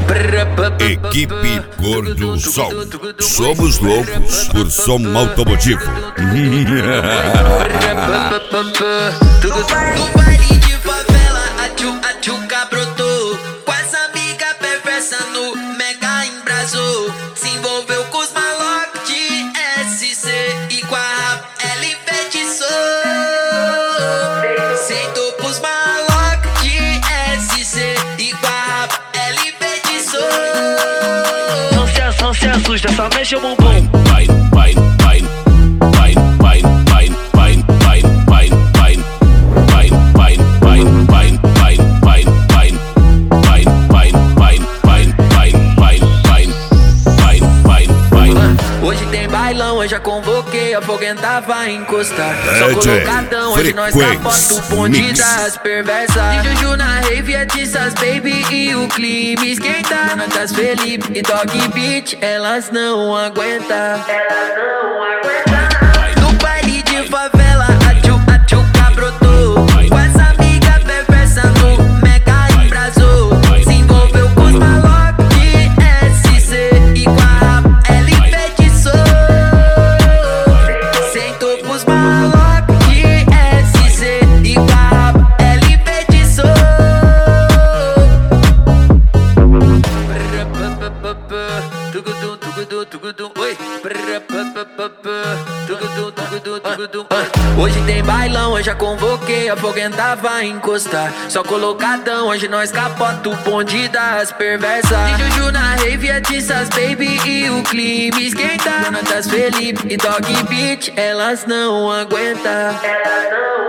Equipe Gordo Som. Somos loucos por som automotivo. No baile de favela, a tchuca brotou. Com essa amiga perversa no mega embrasou. Se envolveu com os malocos de SC e com a ela enfeitiçou. Sentou pros malocos de SC e com a ela enfeitiçou. Não se assusta, só mexe o bumbum. Hoje tem bailão, eu já convoquei, a foguenta vai encostar. Só colocadão, hoje nós capota o bonde das perversas. E Juju na rave, é Tissas Baby e o clima esquenta. Natas Felipe e Dog Beat, elas não aguentam. No baile de favela, a tchuca brotou. Com essa amiga perversa no mega embrasou. Se envolveu com os malocos de SC e com a ela enfeitiçou. Sentou pros malocos de SC e com a ela enfeitiçou. Hoje tem bailão, eu já convoquei, a foguenta vai encostar. Só colocadão, hoje nós capota o bonde das perversas. E Juju na rave, é Tissas Baby e o clima esquenta. Natas Felipe e Dog Beat, elas não aguentam.